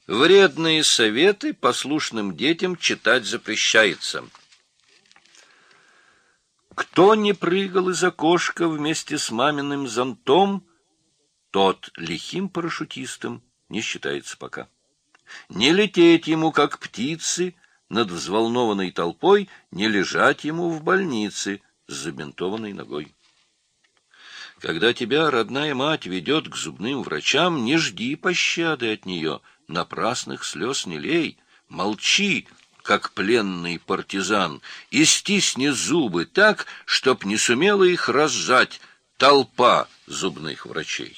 Вредные советы послушным детям читать запрещается. Кто не прыгал из окошка вместе с маминым зонтом, тот лихим парашютистом не считается пока. Не лететь ему, как птицы, над взволнованной толпой, не лежать ему в больнице с забинтованной ногой. Когда тебя родная мать ведет к зубным врачам, не жди пощады от нее, напрасных слез не лей, молчи, как пленный партизан, и стисни зубы так, чтоб не сумела их разжать толпа зубных врачей.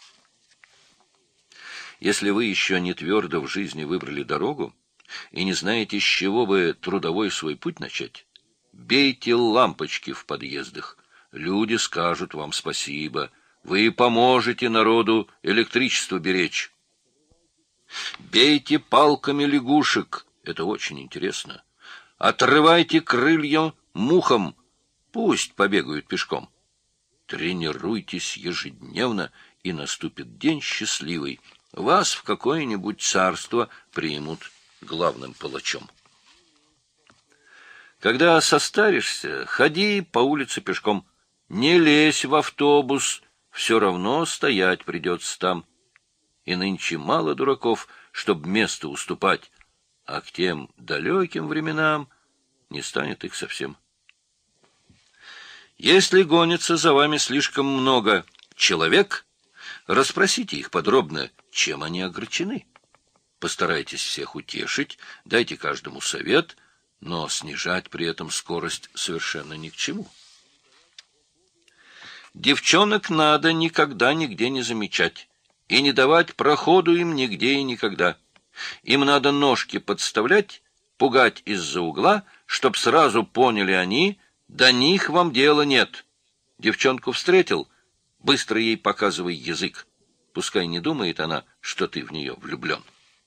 Если вы еще не твердо в жизни выбрали дорогу и не знаете, с чего бы трудовой свой путь начать, бейте лампочки в подъездах. Люди скажут вам спасибо. Вы поможете народу электричество беречь. Бейте палками лягушек. Это очень интересно. Отрывайте крылья мухам. Пусть побегают пешком. Тренируйтесь ежедневно, и наступит день счастливый. Вас в какое-нибудь царство примут главным палачом. Когда состаришься, ходи по улице пешком. Не лезь в автобус, все равно стоять придется там. И нынче мало дураков, чтоб место уступать, а к тем далеким временам не станет их совсем. Если гонится за вами слишком много человек, расспросите их подробно, чем они огорчены. Постарайтесь всех утешить, дайте каждому совет, но снижать при этом скорость совершенно ни к чему. Девчонок надо никогда нигде не замечать и не давать проходу им нигде и никогда. Им надо ножки подставлять, пугать из-за угла, чтоб сразу поняли они, до них вам дела нет. Девчонку встретил, быстро ей показывай язык. Пускай не думает она, что ты в нее влюблен.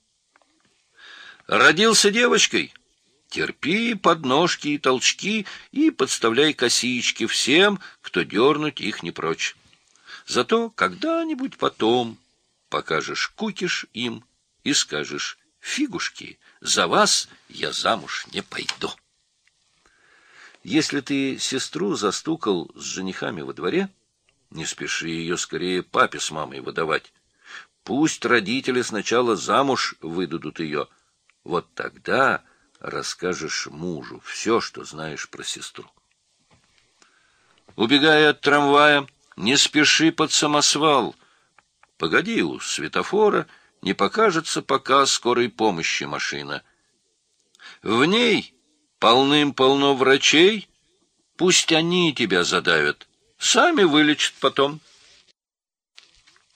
Родился девочкой? Терпи подножки и толчки и подставляй косички всем, кто дернуть их не прочь. Зато когда-нибудь потом покажешь кукиш им и скажешь: фигушки, за вас я замуж не пойду. Если ты сестру застукал с женихами во дворе, не спеши ее скорее папе с мамой выдавать. Пусть родители сначала замуж выдадут ее. Вот тогда расскажешь мужу все, что знаешь про сестру. Убегая от трамвая, не спеши под самосвал. Погоди у светофора, не покажется пока скорой помощи машина. В ней полным-полно врачей, пусть они тебя задавят, сами вылечат потом.